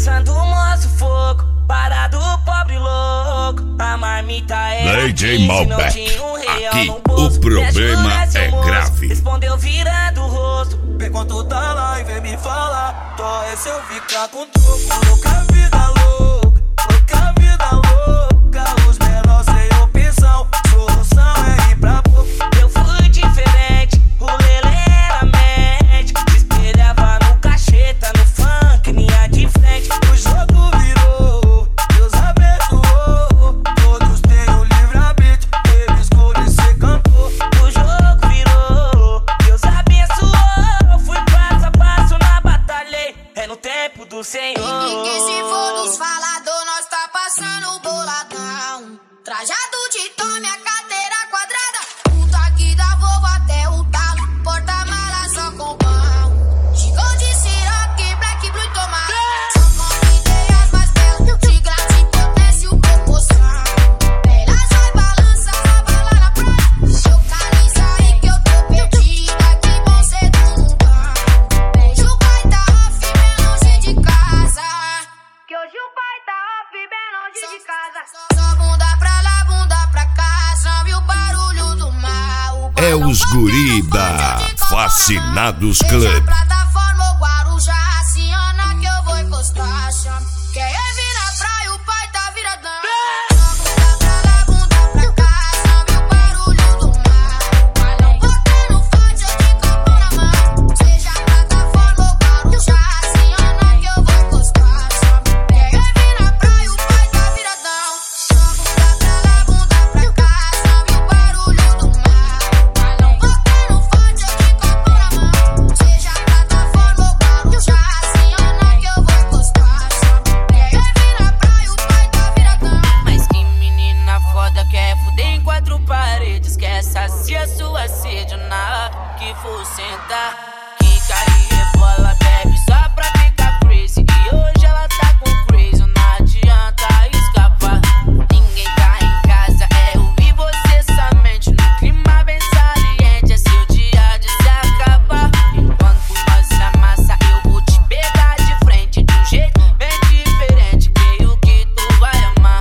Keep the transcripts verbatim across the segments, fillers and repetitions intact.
passando, mostra o fogo, parado pobre louco. A marmita é D J Malbec, um aqui o problema é grave. Respondeu virando o rosto. Enquanto tá lá e vem me falar, tô é se eu ficar com troco. Louca vida louca, louca vida louca. Os menores sem opção, solução é ir pra boca. Eu fui diferente, o lelê era mente. Se espelhava no cacheta, no funk, linha de frente. O jogo virou, Deus abençoou. Todos têm o livre-arbítrio, ele escolhe ser cantor. O jogo virou, Deus abençoou. Fui passo a passo na batalha, é no tempo do Senhor. E se for dos falador, nós tá passando o boladão. Trajado de tome, a cadeira quadrada. O toque da Volvo até o talo. Porta-mala só com pão. Chegou de Ciroc, Black Blue e tomate. Só com ideias mais belas. De graça, potência, proporção. Elas vai balançar a bala na praia. Localiza aí que eu tô perdida. Que bom ser do mundão. Hoje o pai tá off, bem longe de casa. Que hoje o pai tá off, bem longe de casa. Só bunda pra lá, bunda pra cá. Só viu o barulho do mal. É os guri da Fascinados Deixa a Club. plataforma, o Guarujá aciona que eu vou encostar. Chama. Quem é vir na praia, o pai tá viradão. Só bunda pra lá, bunda pra cá. Só viu o barulho do mal. Balão botando forte, eu de copo na mão. Seja a plataforma, o Guarujá aciona que eu vou encostar. Chama. Quem é vir na praia, o pai tá viradão. Só bunda pra lá, bunda pra cá. Só viu o barulho do mal. Balão botando forte, eu de copo na mão. Seja a plataforma, o Guarujá aciona que eu vou encostar. Chama. Quem é vir na praia, o pai tá viradão. Mas que menina foda, quer fuder em quatro paredes. Quer saciar sua sede na que for sentar. Quica e rebola, bebe só pra ficar crazy. E hoje ela tá com crazy, não adianta escapar. Ninguém tá em casa, é eu e você somente. No clima bem saliente, é seu dia de se acabar. Enquanto nós se amassa, eu vou te pegar de frente. De um jeito bem diferente, creio que tu vai amar.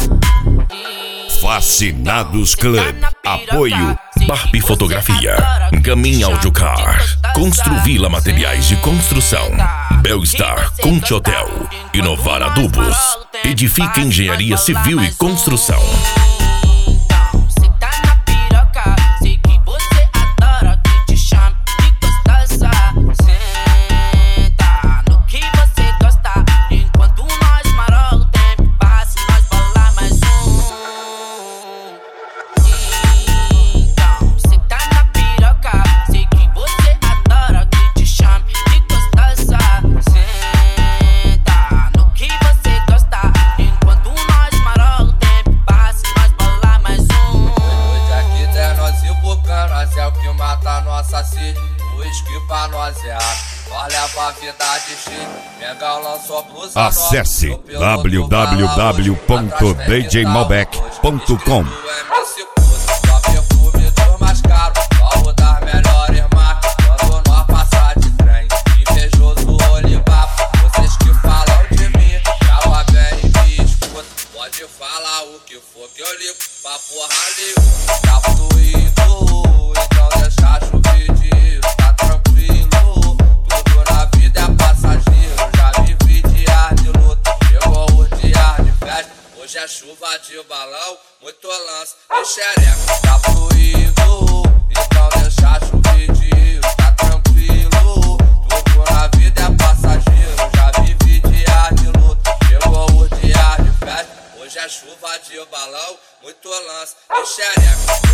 Fascinados Club. Apoio Barbie Fotografia, Gamin Audiocar, Construvila Materiais de Construção, Belstar Conte Hotel, Inovar Adubos, Edifica Engenharia Civil e Construção. Cê tá na piroca, sei que você adora que te chame de gostosa. Senta no que você gosta, enquanto nós marola o tempo passa e nós bola mais um. Então, cê tá na piroca, sei que você adora que te chame de gostosa. Senta no que você gosta, enquanto nós marola o tempo passa e nós bola mais um. Hoje aqui é nós e bocando, nós é o que mata nossa sede. O whisky pra nós é água. Olha pra vida de cheio, Mengão lançou blusa nova. Acesse w w w ponto d j malbec ponto com. Só perfume do mais caro, só o das melhores marcas. Quando nós passar de trem, invejoso olivar. Vocês que falam de mim, calma bem e me escuta. Pode falar o que for que eu ligo pra porra ligo. Tá fluindo, então deixa chover de tá tranquilo. Tudo na vida é passageiro, já vivi dias de luta. Chegou o dia de festa, hoje é chuva de balão. Muito lance e xereca, tá fluindo, então deixa chover de tá tranquilo. Tudo na vida é passageiro, já vivi dias de luta. Chegou o dia de festa, hoje é chuva de balão. Muito lance e xereca.